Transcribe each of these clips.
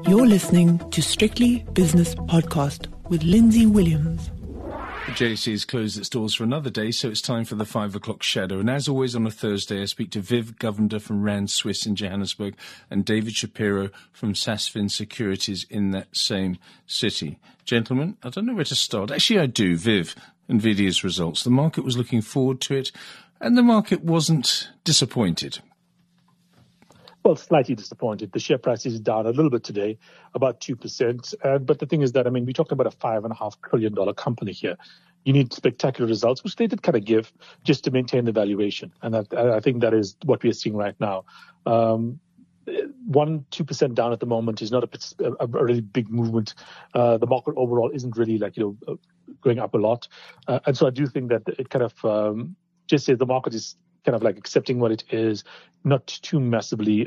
You're listening to Strictly Business Podcast with Lindsay Williams. The JSE has closed its doors for another day, so it's time for the 5 o'clock shadow. And as always on a Thursday, I speak to Viv Govender from Rand Swiss in Johannesburg and David Shapiro from Sasfin Securities in that same city. Gentlemen, I don't know where to start. Actually, I do. Viv, NVIDIA's results. The market was looking forward to it, and the market wasn't disappointed. Well, slightly disappointed. The share price is down a little bit today, about 2%. But the thing is that, we're talking about a $5.5 trillion company here. You need spectacular results, which they did kind of give just to maintain the valuation. And I think that is what we are seeing right now. 1-2% down at the moment is not a really big movement. The market overall isn't really going up a lot. And so I do think that it kind of just says the market is kind of like accepting what it is, not too massively,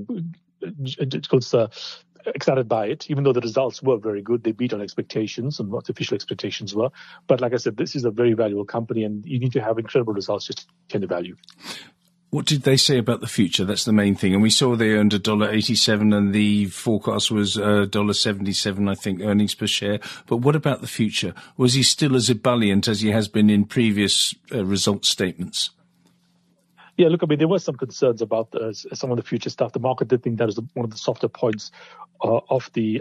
excited by it, even though the results were very good. They beat on expectations and what the official expectations were. But like I said, this is a very valuable company, and you need to have incredible results just to retain the value. What did they say about the future? That's the main thing. And we saw they earned $1.87 and the forecast was $1.77, I think, earnings per share. But what about the future? Was he still as ebullient as he has been in previous results statements? Yeah, look, there were some concerns about some of the future stuff. The market did think that was one of the softer points of the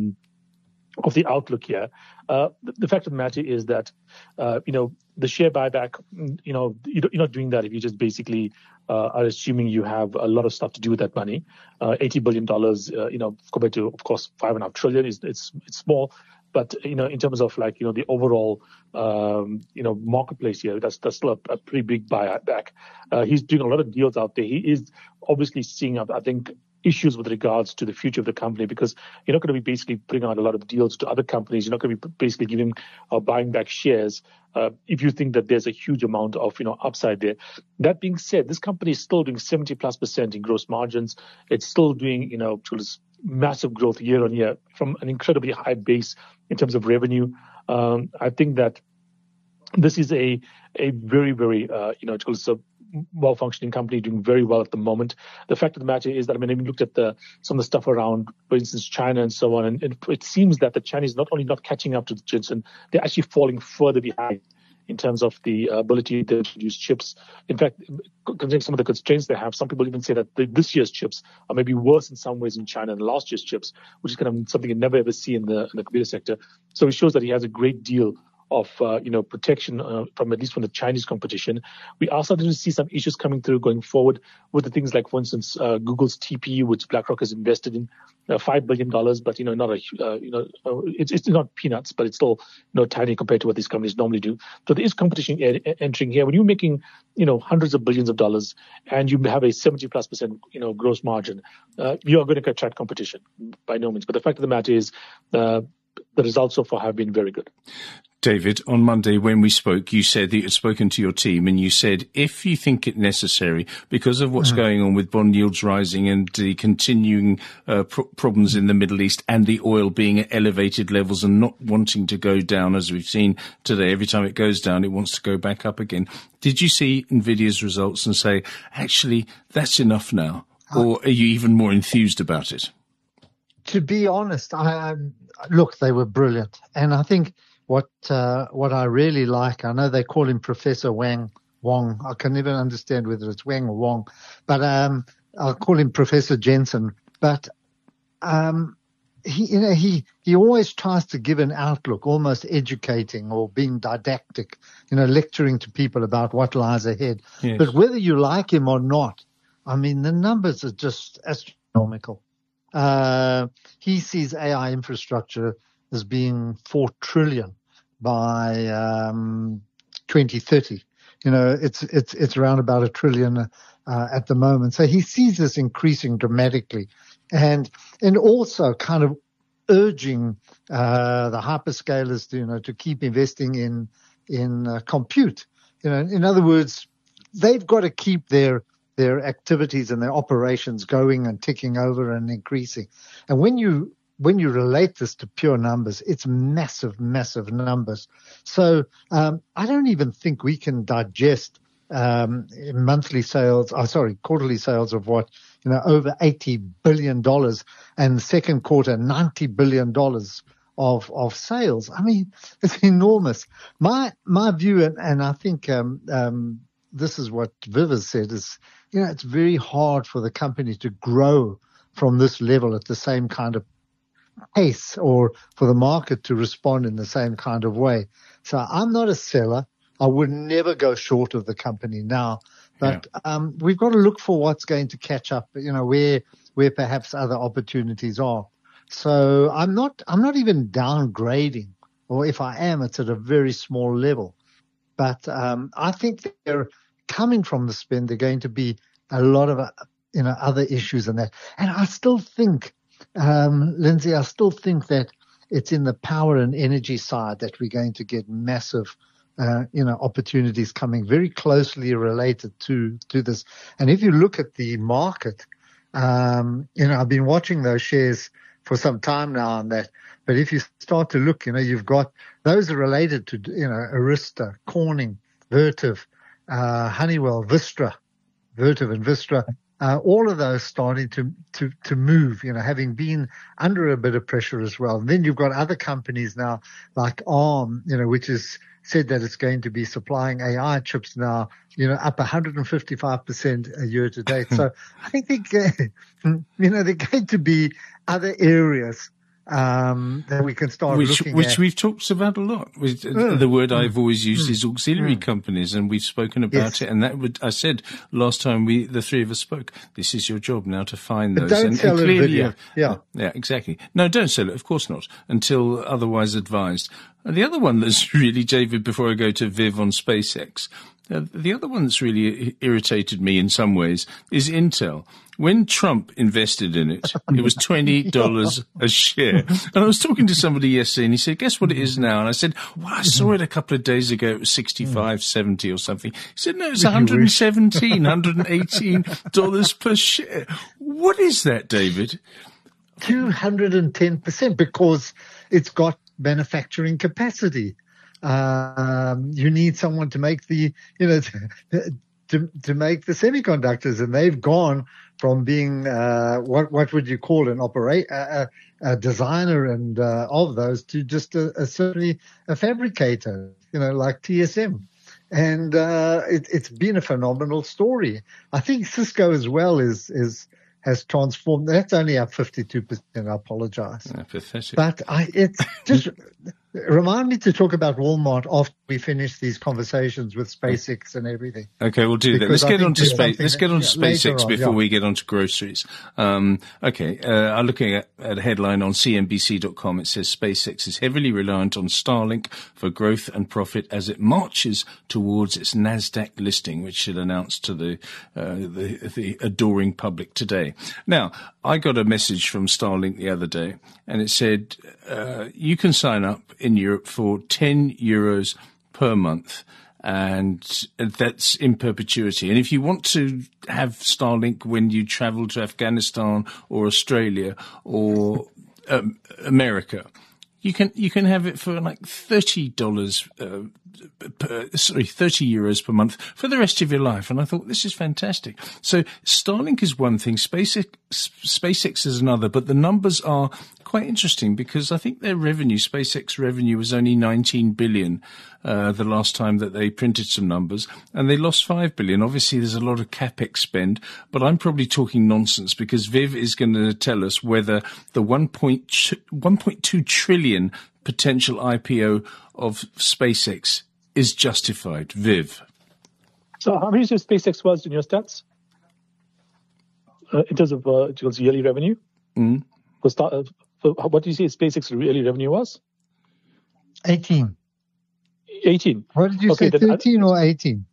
outlook here. The fact of the matter is that, the share buyback, you're not doing that if you just basically are assuming you have a lot of stuff to do with that money. $80 billion, compared to, of course, $5.5 trillion, it's small. But, in terms of the overall, marketplace here, that's still a pretty big buyback. He's doing a lot of deals out there. He is obviously seeing, I think, issues with regards to the future of the company, because you're not going to be basically putting out a lot of deals to other companies. You're not going to be basically giving buying back shares if you think that there's a huge amount of upside there. That being said, this company is still doing 70+% in gross margins. It's still doing massive growth year on year from an incredibly high base in terms of revenue. I think that this is a very, very well-functioning company doing very well at the moment. The fact of the matter is that, I looked at some of the stuff around, for instance, China and so on, and it seems that the Chinese not only not catching up to the Jensen, they're actually falling further behind in terms of the ability to produce chips. In fact, considering some of the constraints they have, some people even say that this year's chips are maybe worse in some ways in China than last year's chips, which is kind of something you never ever see in the computer sector. So it shows that he has a great deal of protection from at least from the Chinese competition. We are starting to see some issues coming through going forward with the things like, for instance, Google's TPU, which BlackRock has invested in $5 billion, but it's not peanuts, but it's still tiny compared to what these companies normally do. So there is competition entering here. When you're making hundreds of billions of dollars and you have a 70+% gross margin, you are going to attract competition by no means. But the fact of the matter is, the results so far have been very good. David, on Monday when we spoke, you said that you had spoken to your team and you said if you think it necessary, because of what's going on with bond yields rising and the continuing problems in the Middle East and the oil being at elevated levels and not wanting to go down, as we've seen today, every time it goes down, it wants to go back up again. Did you see NVIDIA's results and say, actually, that's enough now? Or are you even more enthused about it? To be honest, look, they were brilliant. And I think what I really like, I know they call him Professor Wong. I can never understand whether it's Wang or Wong, but I'll call him Professor Jensen. But he always tries to give an outlook, almost educating or being didactic, lecturing to people about what lies ahead. Yes. But whether you like him or not, the numbers are just astronomical. He sees AI infrastructure as being $4 trillion by 2030. It's around about $1 trillion at the moment. So he sees this increasing dramatically, and also kind of urging the hyperscalers to keep investing in compute. In other words, they've got to keep their activities and their operations going and ticking over and increasing. And when you relate this to pure numbers, it's massive, massive numbers. So I don't even think we can digest quarterly sales of over $80 billion, and the second quarter, $90 billion of sales. I mean, it's enormous. My view, and I think, this is what Viv has said, is, it's very hard for the company to grow from this level at the same kind of pace, or for the market to respond in the same kind of way. So I'm not a seller. I would never go short of the company now, but we've got to look for what's going to catch up, where perhaps other opportunities are. So I'm not even downgrading, or if I am, it's at a very small level. But I think they're coming from the spin. They're going to be a lot of other issues in that. And I still think, Lindsay, that it's in the power and energy side that we're going to get massive opportunities coming, very closely related to this. And if you look at the market, I've been watching those shares for some time now on that. But if you start to look, you've got those are related to, Arista, Corning, Vertiv, Honeywell, Vertiv and Vistra, all of those starting to move, having been under a bit of pressure as well. And then you've got other companies now like ARM, which is said that it's going to be supplying AI chips now, up 155% a year to date. So I think they're going to be other areas that we can start looking at. Which we've talked about a lot. The word I've always used is auxiliary companies, and we've spoken about it. And I said last time the three of us spoke, this is your job now to find those. Don't sell it, video. Yeah, exactly. No, don't sell it. Of course not, until otherwise advised. And the other one that's really, David, before I go to Viv on SpaceX, the other one that's really irritated me in some ways is Intel. When Trump invested in it, it was $20 a share. And I was talking to somebody yesterday, and he said, guess what it is now? And I said, well, I saw it a couple of days ago. It was $65, $70 or something. He said, no, it's $117, $118 per share. What is that, David? 210%, because it's got manufacturing capacity. You need someone to make to make the semiconductors, and they've gone from being what would you call a designer and of those to just certainly a fabricator, like TSM. And it's been a phenomenal story. I think Cisco as well has transformed. That's only up 52%. I apologize. Yeah, pathetic. But it's just remind me to talk about Walmart after we finish these conversations with SpaceX and everything. Okay, we'll do that. Let's get on to SpaceX before we get on to groceries. I'm looking at a headline on CNBC.com. It says SpaceX is heavily reliant on Starlink for growth and profit as it marches towards its NASDAQ listing, which it announced to the adoring public today. Now, I got a message from Starlink the other day, and it said you can sign up in Europe for €10 per month, and that's in perpetuity. And if you want to have Starlink when you travel to Afghanistan or Australia or America, you can have it for like €30 per month for the rest of your life. And I thought, this is fantastic. So Starlink is one thing, SpaceX is another, but the numbers are quite interesting because I think their revenue, SpaceX revenue, was only 19 billion the last time that they printed some numbers, and they lost 5 billion. Obviously, there's a lot of capex spend, but I'm probably talking nonsense because Viv is going to tell us whether the 1.2 trillion potential IPO of SpaceX is justified. Viv. So how much SpaceX was in your stats? In terms of yearly revenue? Mm. What do you say SpaceX yearly revenue was? 18. 18. What did you say, 13 or 18?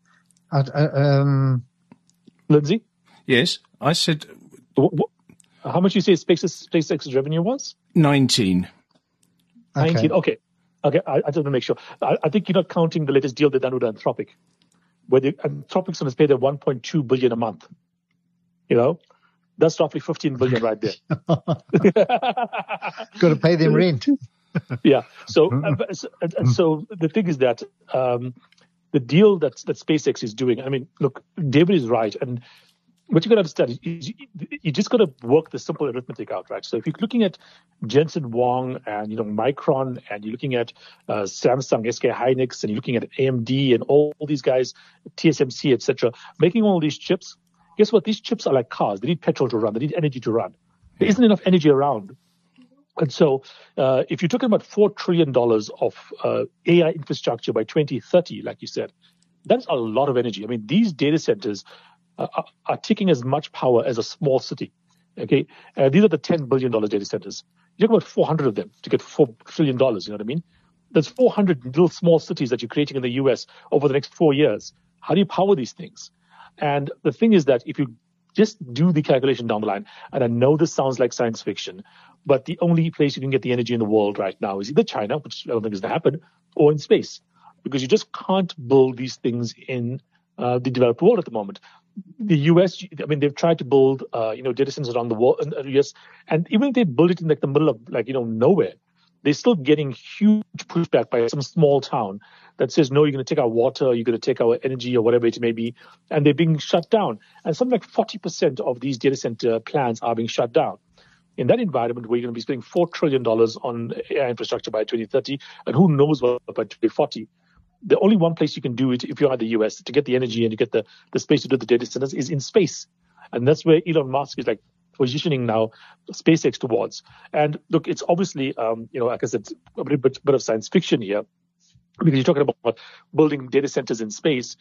Lindsay? Yes, I said... How much you say SpaceX's revenue was? 19. 19, okay. I just want to make sure. I think you're not counting the latest deal they've done with Anthropic, where Anthropic's going to pay them $1.2 billion a month. That's roughly $15 billion right there. Got to pay them rent. Yeah. So the thing is that the deal that SpaceX is doing, I mean, look, David is right. And what you got to understand is you just got to work the simple arithmetic out, right? So if you're looking at Jensen Huang and, Micron, and you're looking at Samsung, SK Hynix, and you're looking at AMD and all these guys, TSMC, etc., making all these chips, guess what? These chips are like cars. They need petrol to run. They need energy to run. There isn't enough energy around. And so if you're talking about $4 trillion of AI infrastructure by 2030, like you said, that's a lot of energy. I mean, these data centers are taking as much power as a small city. Okay, these are the $10 billion data centers. You talk about 400 of them to get $4 trillion. You know what I mean? There's 400 little small cities that you're creating in the US over the next 4 years. How do you power these things? And the thing is that if you just do the calculation down the line, and I know this sounds like science fiction, but the only place you can get the energy in the world right now is either China, which I don't think is going to happen, or in space, because you just can't build these things in the developed world at the moment. The US, I mean, they've tried to build, data centers around the world in the US, and even if they build it in like the middle of nowhere, they're still getting huge pushback by some small town that says, no, you're going to take our water, you're going to take our energy or whatever it may be, and they're being shut down. And something like 40% of these data center plants are being shut down. In that environment where you're going to be spending $4 trillion on AI infrastructure by 2030, and who knows what by 2040, the only one place you can do it if you're at the US to get the energy and you get the space to do the data centers is in space. And that's where Elon Musk is like positioning now SpaceX towards. And look, it's obviously, like I said, a bit of science fiction here, because you're talking about building data centers in space.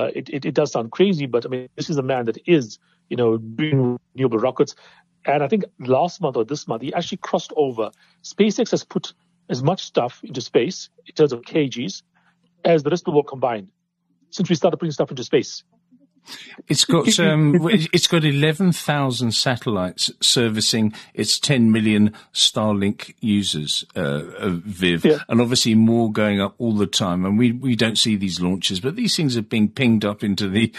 It does sound crazy, but I mean, this is a man that is, doing renewable rockets. And I think last month or this month, he actually crossed over. SpaceX has put as much stuff into space in terms of kgs as the rest of the world combined since we started putting stuff into space. It's got 11,000 satellites servicing its 10 million Starlink users, Viv, and obviously more going up all the time. And we don't see these launches, but these things are being pinged up into the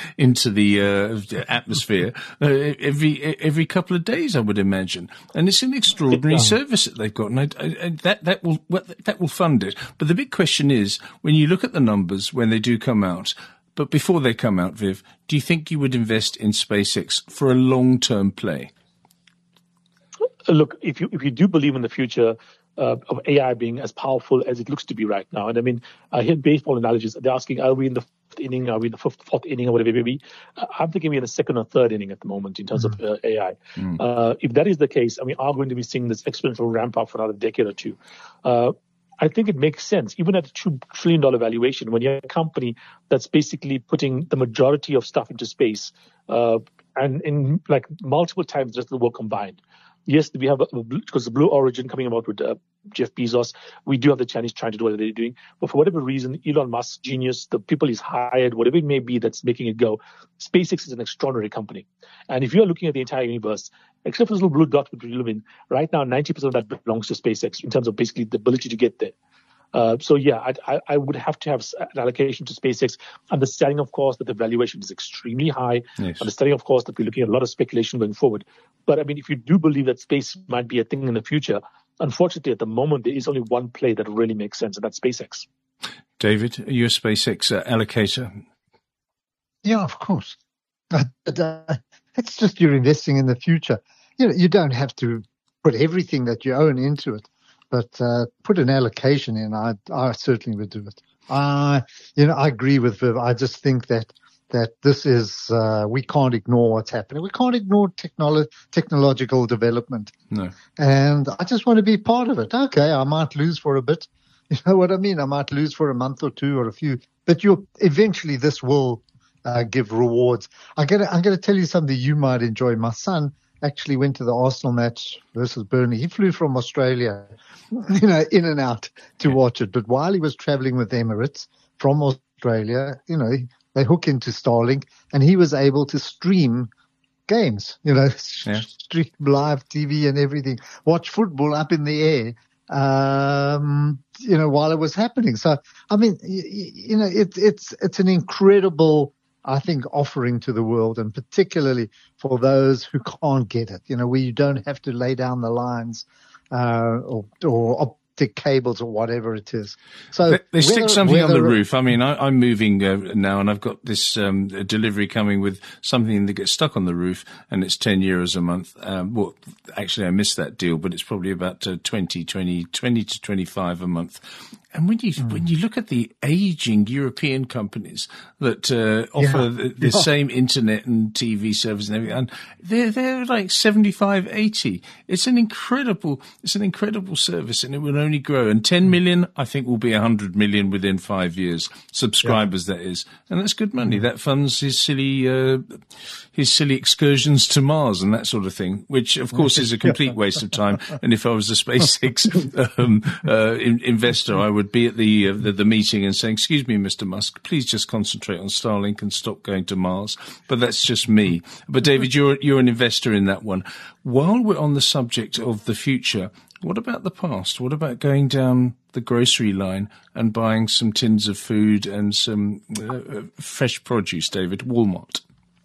atmosphere every couple of days, I would imagine. And it's an extraordinary service that they've got, and that will fund it. But the big question is, when you look at the numbers when they do come out. But before they come out, Viv, do you think you would invest in SpaceX for a long-term play? Look, if you do believe in the future of AI being as powerful as it looks to be right now, and I mean, I hear baseball analogies. They're asking, are we in the fifth inning? Are we in the fourth inning, or whatever it may be? I'm thinking we're in the second or third inning at the moment in terms of AI. If that is the case, and we are going to be seeing this exponential ramp up for another decade or two. I think it makes sense, even at a $2 trillion valuation, when you're a company that's basically putting the majority of stuff into space, and in like multiple times the rest of the world combined. Yes, we have because the Blue Origin coming about with Jeff Bezos. We do have the Chinese trying to do what they're doing, but for whatever reason, Elon Musk's genius, the people he's hired, whatever it may be that's making it go, SpaceX is an extraordinary company. And if you're looking at the entire universe, except for this little blue dot which we live in, right now 90% of that belongs to SpaceX in terms of basically the ability to get there. So yeah, I would have to have an allocation to SpaceX, understanding, of course, that the valuation is extremely high, understanding, of course, that we're looking at a lot of speculation going forward. But I mean, if you do believe that space might be a thing in the future, unfortunately, at the moment, there is only one play that really makes sense, and that's SpaceX. David, are you a SpaceX allocator? Yeah, of course. It's just you're investing in the future. You don't have to put everything that you own into it. But put an allocation in, I certainly would do it. I agree with Viv. I just think that this is we can't ignore what's happening. We can't ignore technological development. No. And I just want to be part of it. Okay, I might lose for a bit. You know what I mean? I might lose for a month or two or a few. But eventually this will give rewards. I'm gonna tell you something you might enjoy. My son actually went to the Arsenal match versus Burnley. He flew from Australia, in and out to watch it. But while he was traveling with Emirates from Australia, they hook into Starlink, and he was able to stream games, stream live TV and everything, watch football up in the air, while it was happening. So, I mean, it's an incredible, I think, offering to the world, and particularly for those who can't get it, where you don't have to lay down the lines, or optic cables or whatever it is. So they stick something on the roof. I mean, I'm moving now, and I've got this delivery coming with something that gets stuck on the roof, and it's €10 a month. Well, actually, I missed that deal, but it's probably about 20 to 25 a month. And when you look at the aging European companies that offer the same internet and TV service and everything, and they're like 75, 80. It's an incredible service, and it will only grow. And 10 million, I think, will be 100 million within 5 years. Subscribers, that is, and that's good money. That funds his silly excursions to Mars and that sort of thing, which of course is a complete waste of time. And if I was a SpaceX investor, I would be at the meeting and saying, "Excuse me, Mr. Musk, please just concentrate on Starlink and stop going to Mars." But that's just me. But David, you're an investor in that one. While we're on the subject of the future, what about the past? What about going down the grocery line and buying some tins of food and some fresh produce, David? Walmart.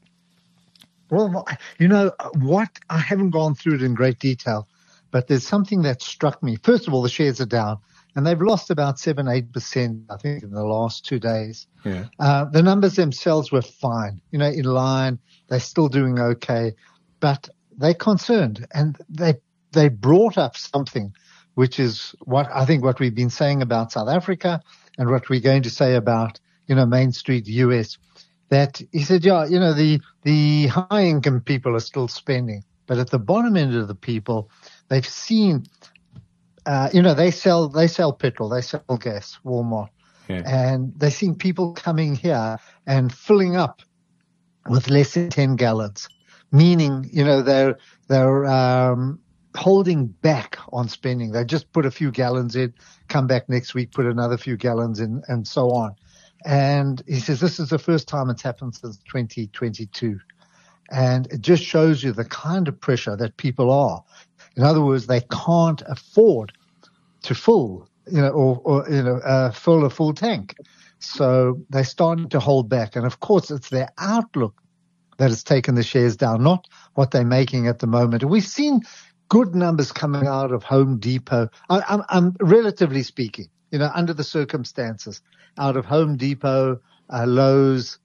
Well, you know what? I haven't gone through it in great detail, but there's something that struck me. First of all, the shares are down, and they've lost about 7-8%, I think, in the last 2 days. Yeah. The numbers themselves were fine, you know, in line. They're still doing okay, but they're concerned, and they brought up something, which is what we've been saying about South Africa and what we're going to say about, you know, Main Street US. That he said, you know, the high income people are still spending, but at the bottom end of the people, they've seen, you know, they sell petrol, they sell gas, Walmart, and they're seeing people coming here and filling up with less than 10 gallons, meaning, you know, they're holding back on spending. They just put a few gallons in, come back next week, put another few gallons in, and so on. And he says this is the first time it's happened since 2022. And it just shows you the kind of pressure that people are. In other words, they can't afford to fill, you know, or fill a full tank. So they're starting to hold back. And of course, it's their outlook that has taken the shares down, not what they're making at the moment. And we've seen good numbers coming out of Home Depot. I'm relatively speaking, you know, under the circumstances, out of Home Depot, Lowe's,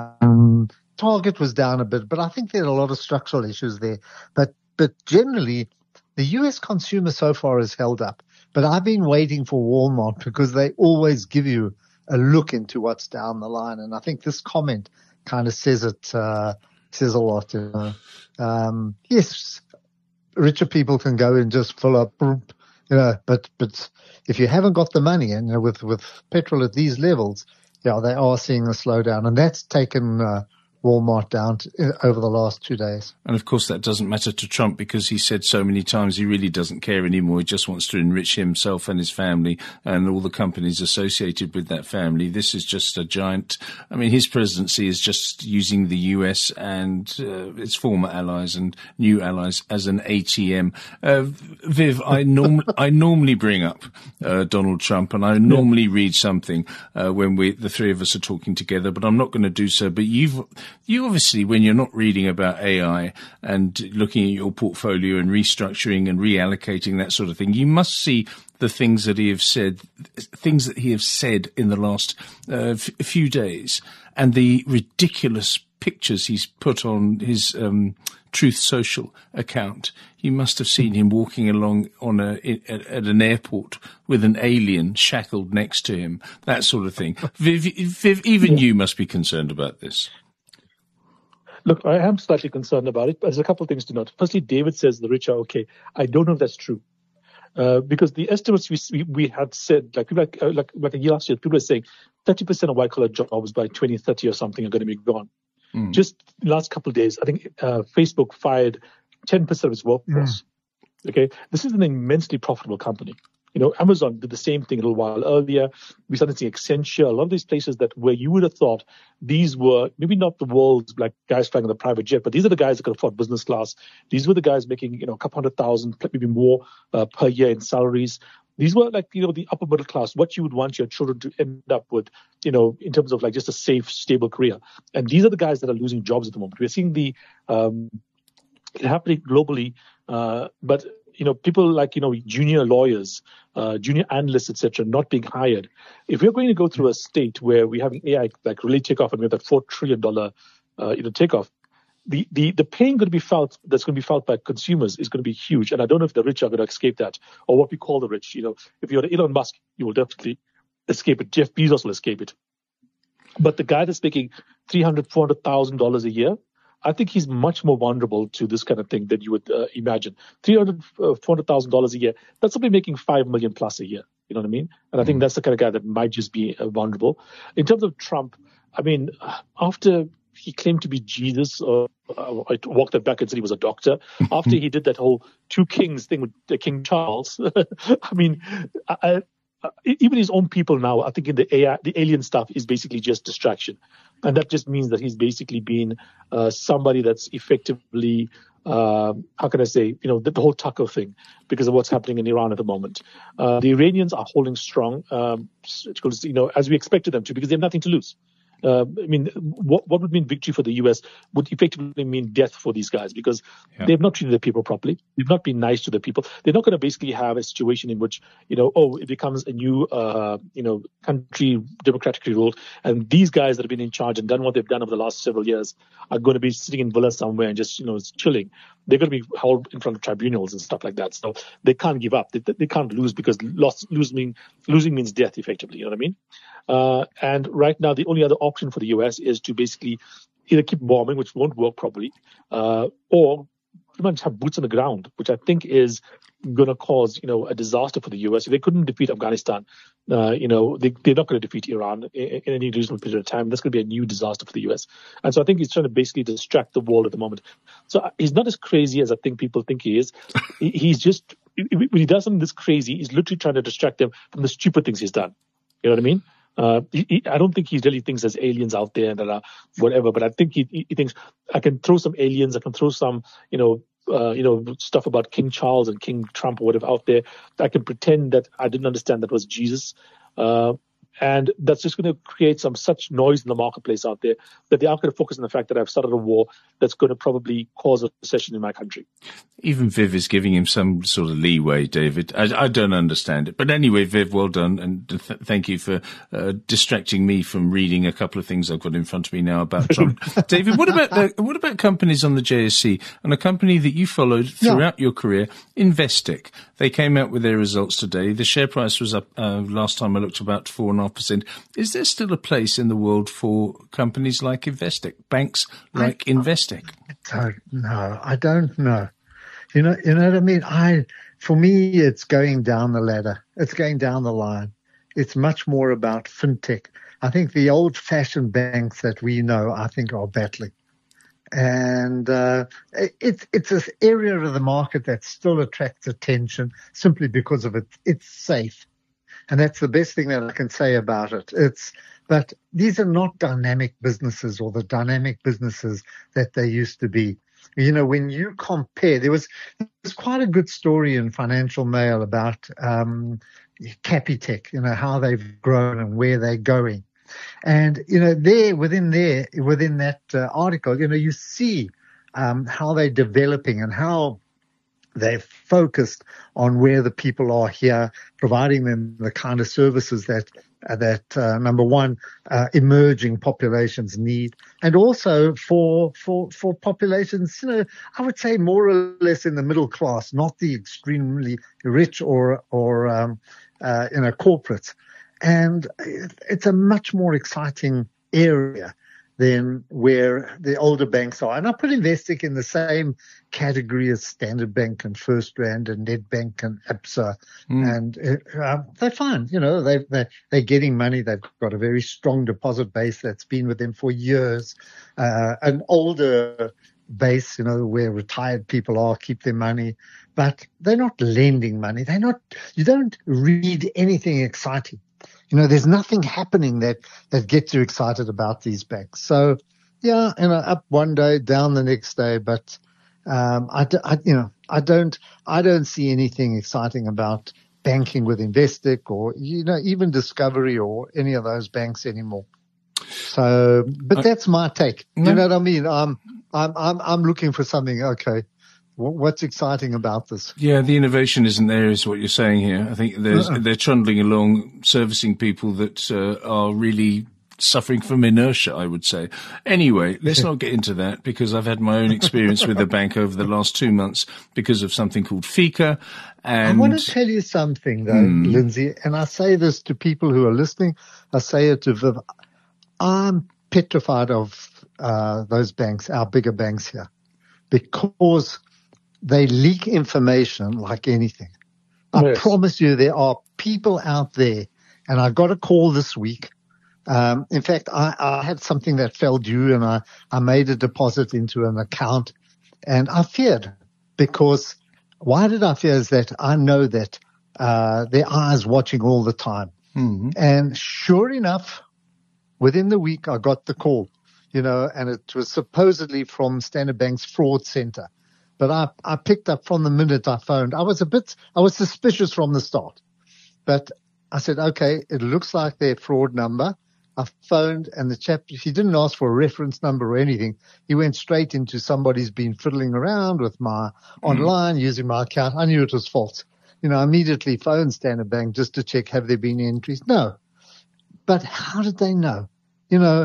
Target was down a bit, but I think there are a lot of structural issues there. But generally, the U.S. consumer so far has held up. But I've been waiting for Walmart because they always give you a look into what's down the line. And I think this comment kind of says a lot, you know. Yes, richer people can go and just fill up, you know, but if you haven't got the money, and you know, with petrol at these levels, yeah, they are seeing a slowdown, and that's taken Walmart down over the last 2 days. And of course that doesn't matter to Trump, because he said so many times he really doesn't care anymore. He just wants to enrich himself and his family and all the companies associated with that family. This is just a giant, I mean, his presidency is just using the US and its former allies and new allies as an ATM. Viv, I normally bring up Donald Trump, and I normally read something when the three of us are talking together, but I'm not going to do so. But you obviously, when you're not reading about AI and looking at your portfolio and restructuring and reallocating, that sort of thing, you must see the things that he has said in the last few days, and the ridiculous pictures he's put on his Truth Social account. You must have seen him walking along at an airport with an alien shackled next to him, that sort of thing. Viv, even you must be concerned about this. Look, I am slightly concerned about it, but there's a couple of things to note. Firstly, David says the rich are okay. I don't know if that's true. Because the estimates we had said, like a year last year, people were saying 30% of white-collar jobs by 2030 or something are going to be gone. Just the last couple of days, I think Facebook fired 10% of its workforce. Okay, this is an immensely profitable company. You know, Amazon did the same thing a little while earlier. We started seeing Accenture, a lot of these places where you would have thought these were maybe not the world's like guys flying on the private jet, but these are the guys that could afford business class. These were the guys making, you know, a couple $100,000, maybe more per year in salaries. These were like, you know, the upper middle class, what you would want your children to end up with, you know, in terms of like just a safe, stable career. And these are the guys that are losing jobs at the moment. We're seeing it happening globally, but people like, junior lawyers, junior analysts, etc., not being hired. If we're going to go through a state where we have AI like really take off and we have that $4 trillion, takeoff, the pain that's going to be felt by consumers is going to be huge. And I don't know if the rich are going to escape that, or what we call the rich. If you're Elon Musk, you will definitely escape it. Jeff Bezos will escape it. But the guy that's making $300,000, $400,000 a year, I think he's much more vulnerable to this kind of thing than you would imagine. $300,000, $400,000 a year, that's somebody making $5 million plus a year. You know what I mean? And I think that's the kind of guy that might just be vulnerable. In terms of Trump, I mean, after he claimed to be Jesus, I walked that back and said he was a doctor. After he did that whole two kings thing with King Charles, I mean, even his own people now, I think in the alien stuff is basically just distraction. And that just means that he's basically been somebody that's effectively, how can I say, the whole Tucker thing because of what's happening in Iran at the moment. The Iranians are holding strong, as we expected them to, because they have nothing to lose. I mean, what would mean victory for the U.S. would effectively mean death for these guys because they've not treated their people properly. They've not been nice to their people. They're not going to basically have a situation in which, it becomes a new, country democratically ruled. And these guys that have been in charge and done what they've done over the last several years are going to be sitting in villas somewhere and just, chilling. They're going to be held in front of tribunals and stuff like that. So they can't give up. They can't lose because losing means death effectively. You know what I mean? And right now, the only other option for the U.S. is to basically either keep bombing, which won't work properly, or pretty much have boots on the ground, which I think is going to cause, a disaster for the U.S. If they couldn't defeat Afghanistan, they're not going to defeat Iran in any reasonable period of time. That's going to be a new disaster for the U.S. And so I think he's trying to basically distract the world at the moment. So he's not as crazy as I think people think he is. He's just, when he does something this crazy, he's literally trying to distract them from the stupid things he's done. You know what I mean? I don't think he really thinks there's aliens out there that are whatever, but I think he thinks I can throw some aliens, I can throw some, stuff about King Charles and King Trump or whatever out there. I can pretend that I didn't understand that was Jesus. And that's just going to create such noise in the marketplace out there that they aren't going to focus on the fact that I've started a war that's going to probably cause a recession in my country. Even Viv is giving him some sort of leeway, David. I don't understand it. But anyway, Viv, well done. And thank you for distracting me from reading a couple of things I've got in front of me now about Trump. David, what about companies on the JSE and a company that you followed throughout your career, Investec? They came out with their results today. The share price was up last time I looked about 4.5%. Is there still a place in the world for companies like Investec, banks like Investec? I don't know. You know what I mean? For me, it's going down the ladder. It's going down the line. It's much more about fintech. I think the old-fashioned banks that we know, I think, are battling. And it's this area of the market that still attracts attention simply because of it's safe. And that's the best thing that I can say about it. But these are not dynamic businesses or the dynamic businesses that they used to be. When you compare, there's quite a good story in Financial Mail about Capitec, how they've grown and where they're going. And, within that article, you see how they're developing and how they've focused on where the people are here, providing them the kind of services that number one, emerging populations need, and also for populations, I would say more or less in the middle class, not the extremely rich or corporates. And it's a much more exciting area than where the older banks are. And I put Investec in the same category as Standard Bank and First Rand and Nedbank and Absa. And they're fine. They're getting money. They've got a very strong deposit base that's been with them for years. An older base, where retired people are, keep their money. But they're not lending money. You don't read anything exciting. There's nothing happening that gets you excited about these banks. So, up one day, down the next day. But I don't see anything exciting about banking with Investec or even Discovery or any of those banks anymore. So, but that's my take. You know what I mean? I'm looking for something. Okay, What's exciting about this? Yeah, the innovation isn't there, is what you're saying here. I think they're trundling along, servicing people that are really suffering from inertia, I would say. Anyway, let's not get into that, because I've had my own experience with the bank over the last 2 months because of something called FICA. And I want to tell you something, though, Lindsay, and I say this to people who are listening. I say it to Viv. I'm petrified of those banks, our bigger banks here, because they leak information like anything. I promise you there are people out there, and I got a call this week. In fact, I had something that fell due, and I made a deposit into an account, and I feared, because why did I fear? Is that I know that their eyes watching all the time. Mm-hmm. And sure enough, within the week, I got the call, and it was supposedly from Standard Bank's fraud center. But I picked up from the minute I phoned. I was suspicious from the start, but I said, okay, it looks like their fraud number. I phoned, and the chap, he didn't ask for a reference number or anything. He went straight into somebody's been fiddling around with my online using my account. I knew it was false. I immediately phoned Standard Bank just to check, have there been entries? No. But how did they know? They know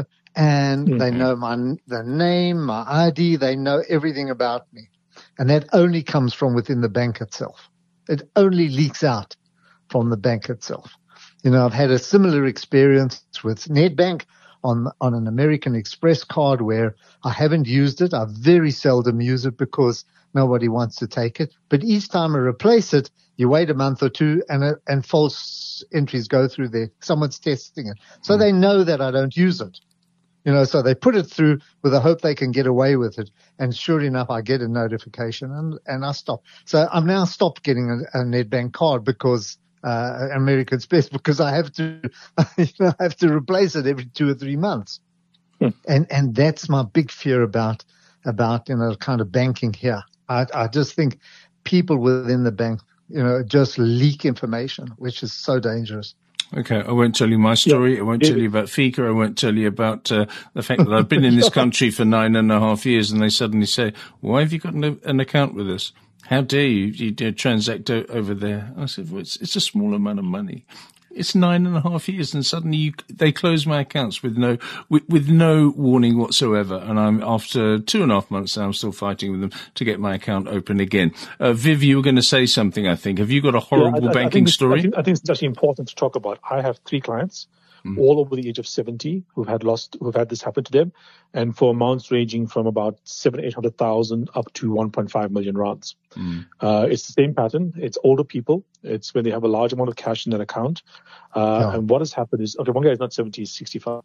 the name, my ID, they know everything about me. And that only comes from within the bank itself. It only leaks out from the bank itself. I've had a similar experience with Nedbank on an American Express card where I haven't used it. I very seldom use it because nobody wants to take it. But each time I replace it, you wait a month or two and false entries go through there. Someone's testing it. So they know that I don't use it. So they put it through with the hope they can get away with it. And sure enough, I get a notification and I stop. So I'm now stopped getting a Nedbank card because American Express, because I have to, I have to replace it every 2 or 3 months. And that's my big fear about, kind of banking here. I just think people within the bank, just leak information, which is so dangerous. Okay, I won't tell you my story. Yeah. I won't tell you about FICA. I won't tell you about the fact that I've been in this country for 9.5 years, and they suddenly say, "Why have you got an account with us? How dare you transact over there?" I said, "Well, it's a small amount of money. It's 9.5 years, and suddenly they close my accounts with no warning whatsoever." And I'm after 2.5 months now, I'm still fighting with them to get my account open again. Viv, you were going to say something, I think. Have you got a horrible banking story? I think it's actually important to talk about. I have 3 clients, all over the age of 70, who've had this happen to them, and for amounts ranging from about 700,000 up to 1.5 million rands. It's the same pattern. It's older people. It's when they have a large amount of cash in their account. And what has happened is, one guy is not 70, he's 65.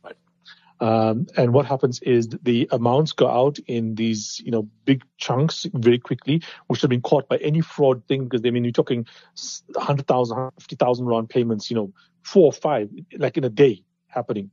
And what happens is the amounts go out in these, big chunks very quickly, which have been caught by any fraud thing, because you're talking 100,000, 150,000 rand payments, 4 or 5, like in a day happening.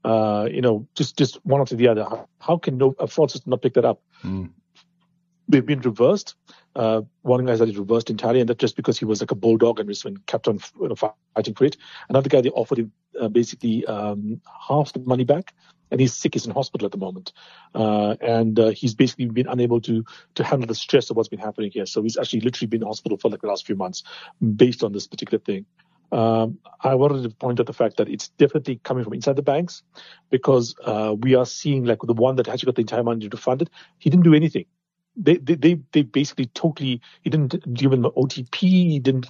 Just one after the other. How can a fraud system not pick that up? They've been reversed. One guy said it reversed entirely, and that's just because he was like a bulldog and just kept on fighting for it. Another guy, they offered him basically half the money back, and he's sick. He's in hospital at the moment, and he's basically been unable to handle the stress of what's been happening here. So he's actually literally been in hospital for like the last few months based on this particular thing. I wanted to point out the fact that it's definitely coming from inside the banks, because we are seeing, like the one that actually got the entire money to fund it, he didn't do anything. They basically he didn't give him an OTP, he didn't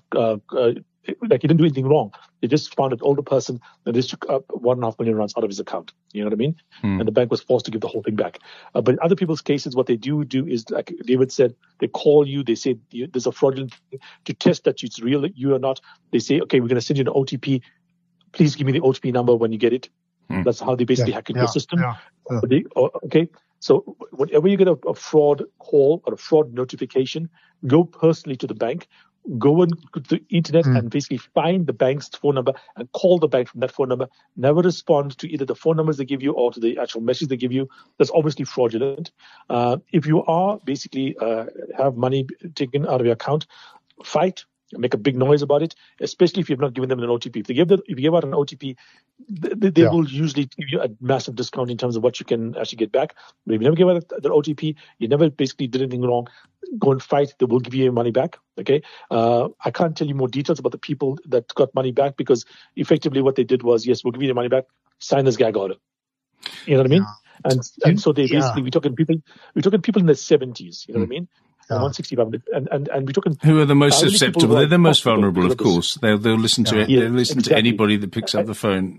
do anything wrong. They just found an older person and they took up 1.5 million rands out of his account. You know what I mean? And the bank was forced to give the whole thing back. But in other people's cases, what they do is, like David said, they call you, they say there's a fraudulent thing to test that it's real, you or not. They say, okay, we're going to send you an OTP. Please give me the OTP number when you get it. That's how they basically hack into the system. Okay. So whenever you get a fraud call or a fraud notification, go personally to the bank, go and go to the internet and basically find the bank's phone number and call the bank from that phone number. Never respond to either the phone numbers they give you or to the actual message they give you. That's obviously fraudulent. If you are basically have money taken out of your account, fight. make a big noise about it, especially if you've not given them an OTP. If you give out an OTP, they will usually give you a massive discount in terms of what you can actually get back. But if you never give out the OTP, you never basically did anything wrong, go and fight, they will give you your money back. Okay. I can't tell you more details about the people that got money back, because effectively what they did was, yes, we'll give you your money back, sign this gag order. You know what I mean? And so they basically, we're talking people in their 70s, you know what I mean? 165, and we're talking. Who are the most susceptible? They're the most vulnerable, of course. They'll listen to it. They'll listen to anybody that picks up the phone.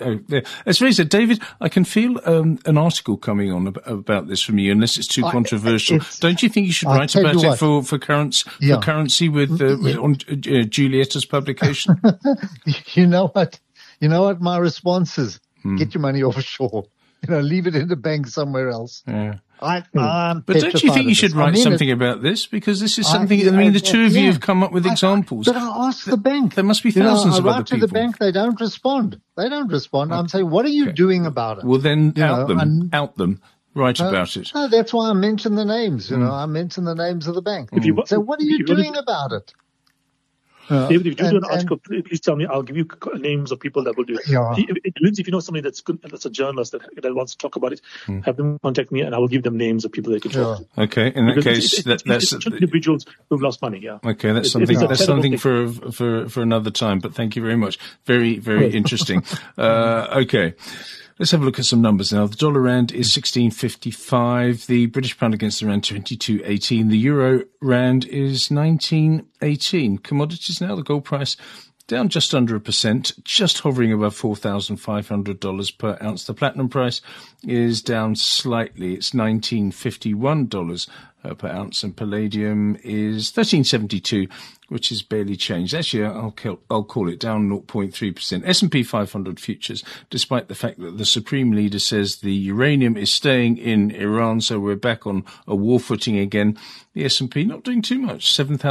As Ray said, David, I can feel an article coming on about this from you, unless it's too controversial. Don't you think you should write about it for currency with on Giulietta's publication? You know what? My response is: get your money offshore. Leave it in the bank somewhere else. Yeah. But don't you think you should write something about this? Because this is something, the two of you have come up with examples. But I asked the bank. There must be thousands of other people. I write to the bank, they don't respond. I'm saying, what are you doing about it? Well, then out them. Write about it. No, that's why I mentioned the names. I mentioned the names of the bank. So what are you doing about it? David, if you do an article, please tell me. I'll give you names of people that will do it. Yeah. Lindsay, if you know somebody that's good, that's a journalist that wants to talk about it, have them contact me, and I will give them names of people they can talk to. Okay, in that case, that's individuals who've lost money. Yeah. Okay, that's something for another time. But thank you very much. Very, very interesting. Okay. Let's have a look at some numbers now. The dollar rand is 16.55. The British pound against the rand 22.18. The euro rand is 19.18. Commodities now, the gold price down just under 1%, just hovering above $4,500 per ounce. The platinum price is down slightly. It's $19.51 per ounce, and palladium is $13.72, which is barely changed. Actually, I'll call it down 0.3%. S&P 500 futures, despite the fact that the Supreme Leader says the uranium is staying in Iran, so we're back on a war footing again. The S&P not doing too much,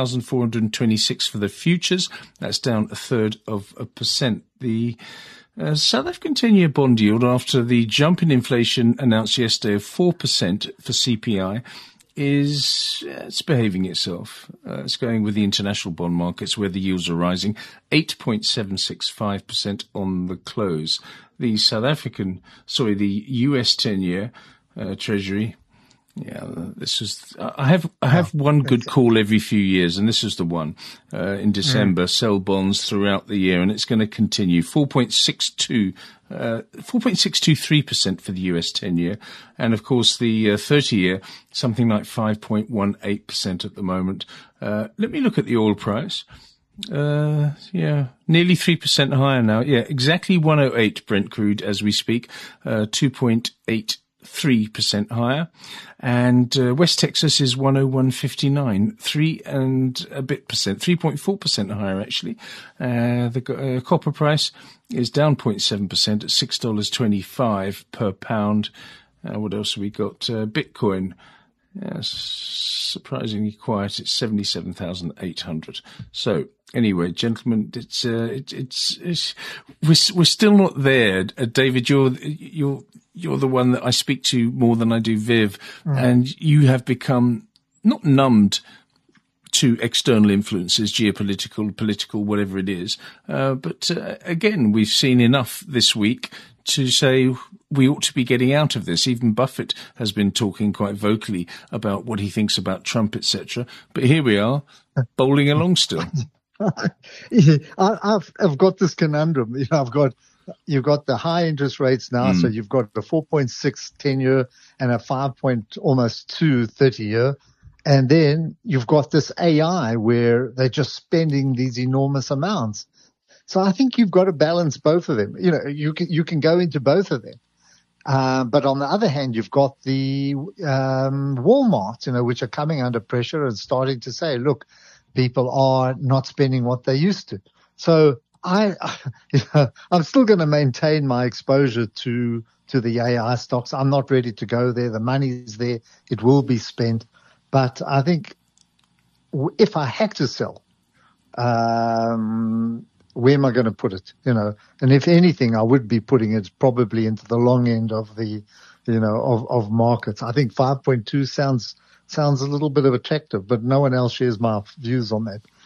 7,426 for the futures. That's down 1/3%. The South African 10-year bond yield, after the jump in inflation announced yesterday of 4% for CPI, it's behaving itself. It's going with the international bond markets where the yields are rising, 8.765% on the close. The US 10-year Treasury. Yeah, this was. I have one good call every few years, and this is the one. In December, sell bonds throughout the year, and it's going to continue. 4.623% for the US 10-year, and of course the 30-year, something like 5.18% at the moment. Let me look at the oil price. Nearly 3% higher now. Yeah, exactly 108 Brent crude as we speak. 2.83% higher, and West Texas is 101.59, 3.4% higher actually. The copper price is down 0.7% at $6.25 per pound. What else have we got? Bitcoin, surprisingly quiet. It's 77,800. So anyway, gentlemen, we're still not there. David, you're the one that I speak to more than I do Viv, and you have become not numbed to external influences, geopolitical, political, whatever it is. But again, we've seen enough this week to say we ought to be getting out of this. Even Buffett has been talking quite vocally about what he thinks about Trump, etc. But here we are, bowling along still. I've got this conundrum. You've got the high interest rates now, so you've got the 4.6 10-year and a 5.2 30-year. And then you've got this AI where they're just spending these enormous amounts. So I think you've got to balance both of them. You can go into both of them. But on the other hand, you've got the Walmart, which are coming under pressure and starting to say, look, people are not spending what they used to. So I'm still going to maintain my exposure to the AI stocks. I'm not ready to go there. The money's there. It will be spent. But I think if I had to sell, where am I going to put it? And if anything, I would be putting it probably into the long end of the, of markets. I think 5.2 sounds a little bit of attractive, but no one else shares my views on that.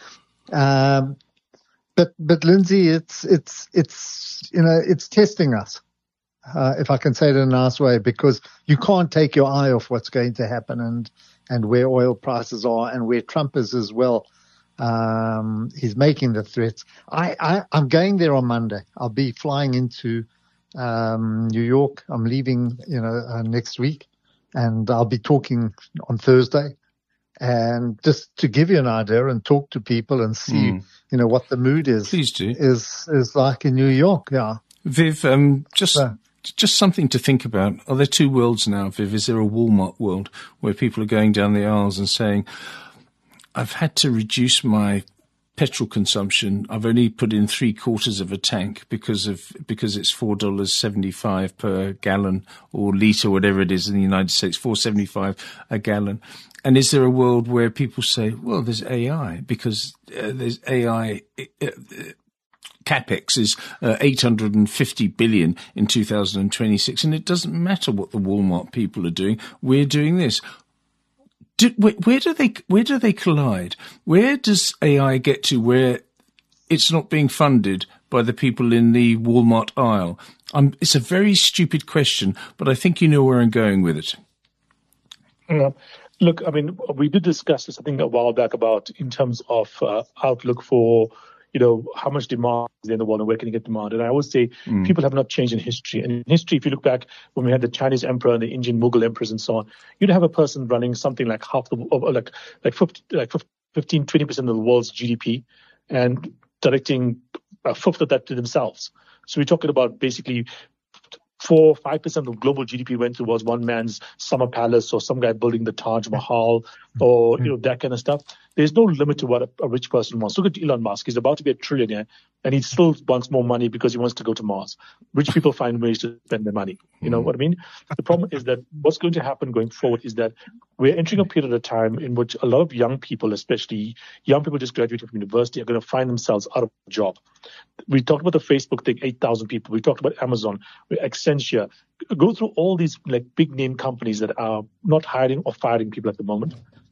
But Lindsay, it's testing us, if I can say it in a nice way, because you can't take your eye off what's going to happen and where oil prices are and where Trump is as well. He's making the threats. I'm going there on Monday. I'll be flying into New York. I'm leaving, next week, and I'll be talking on Thursday. And just to give you an idea and talk to people and see, what the mood is. Please do. Is like in New York, yeah. Viv, just something to think about. Are there two worlds now, Viv? Is there a Walmart world where people are going down the aisles and saying, I've had to reduce my petrol consumption. I've only put in 3/4 of a tank because it's $4.75 per gallon or litre, whatever it is in the United States, $4.75 a gallon. And is there a world where people say, well, there's AI because there's AI. CapEx is $850 billion in 2026, and it doesn't matter what the Walmart people are doing. We're doing this. Where do they collide? Where does AI get to where it's not being funded by the people in the Walmart aisle? It's a very stupid question, but I think you know where I'm going with it. Yeah. Look, I mean, we did discuss this, I think, a while back about in terms of outlook for, how much demand is in the world and where can you get demand. And I always say people have not changed in history. And in history, if you look back when we had the Chinese emperor and the Indian Mughal emperors and so on, you'd have a person running something like half like 15, 20% of the world's GDP and directing a fifth of that to themselves. So we're talking about basically 4 or 5% of global GDP went towards one man's summer palace or some guy building the Taj Mahal or, that kind of stuff. There's no limit to what a rich person wants. Look at Elon Musk. He's about to be a trillionaire and he still wants more money because he wants to go to Mars. Rich people find ways to spend their money. You know what I mean? The problem is that what's going to happen going forward is that we're entering a period of time in which a lot of young people, especially young people just graduating from university, are going to find themselves out of a job. We talked about the Facebook thing, 8,000 people. We talked about Amazon, Accenture. Go through all these big name companies that are not hiring or firing people at the moment.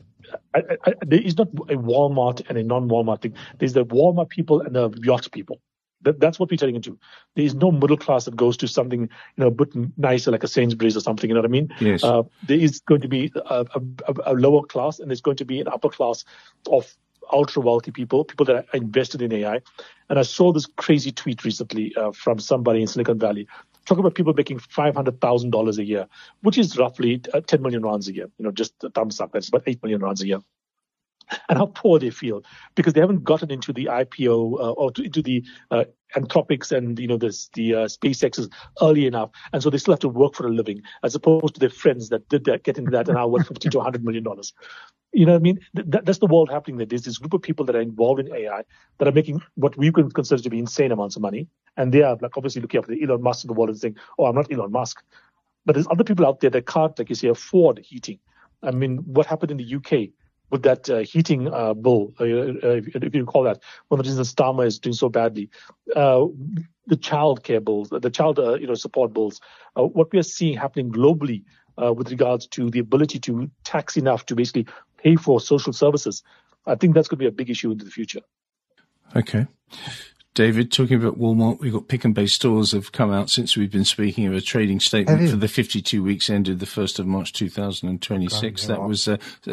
There is not a Walmart and a non-Walmart thing. There's the Walmart people and the yacht people. That's what we're turning into. There is no middle class that goes to something, a bit nicer like a Sainsbury's or something. You know what I mean? Yes. There is going to be a lower class and there's going to be an upper class of ultra wealthy people that are invested in AI. And I saw this crazy tweet recently from somebody in Silicon Valley talking about people making $500,000 a year, which is roughly 10 million rands a year. Just a thumbs up. That's about 8 million rands a year. And how poor they feel because they haven't gotten into the IPO or into the Anthropics and the SpaceXs early enough, and so they still have to work for a living, as opposed to their friends that did that, get into that, and are worth $50 to $100 million. You know what I mean? That's the world happening there. There's this group of people that are involved in AI that are making what we can consider to be insane amounts of money, and they are obviously looking after the Elon Musk of the world and saying, "Oh, I'm not Elon Musk," but there's other people out there that can't, like you say, afford heating. I mean, what happened in the UK? With that heating bill, if you call that, one of the reasons Starmer is doing so badly, the child care bills, the child support bills, what we are seeing happening globally with regards to the ability to tax enough to basically pay for social services, I think that's going to be a big issue into the future. Okay. David, talking about Walmart, we've got Pick and Pay stores have come out since we've been speaking of a trading statement for the 52 weeks ended the 1st of March 2026. That was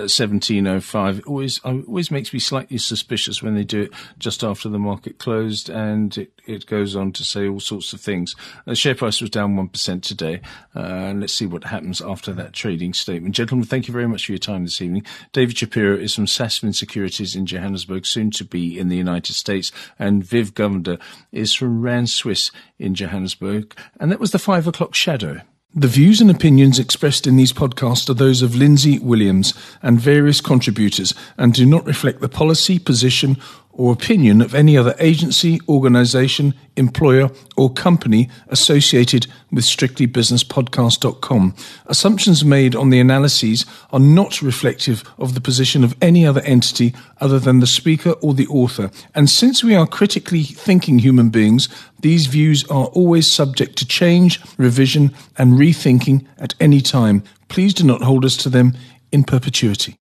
1705. It always makes me slightly suspicious when they do it just after the market closed, and it goes on to say all sorts of things. The share price was down 1% today, and let's see what happens after that trading statement. Gentlemen, thank you very much for your time this evening. David Shapiro is from Sasfin Securities in Johannesburg, soon to be in the United States, and Viv Govender is from Rand Swiss in Johannesburg. And that was the 5 o'clock shadow. The views and opinions expressed in these podcasts are those of Lindsay Williams and various contributors and do not reflect the policy, position or opinion of any other agency, organisation, employer or company associated with strictlybusinesspodcast.com. Assumptions made on the analyses are not reflective of the position of any other entity other than the speaker or the author. And since we are critically thinking human beings, these views are always subject to change, revision and rethinking at any time. Please do not hold us to them in perpetuity.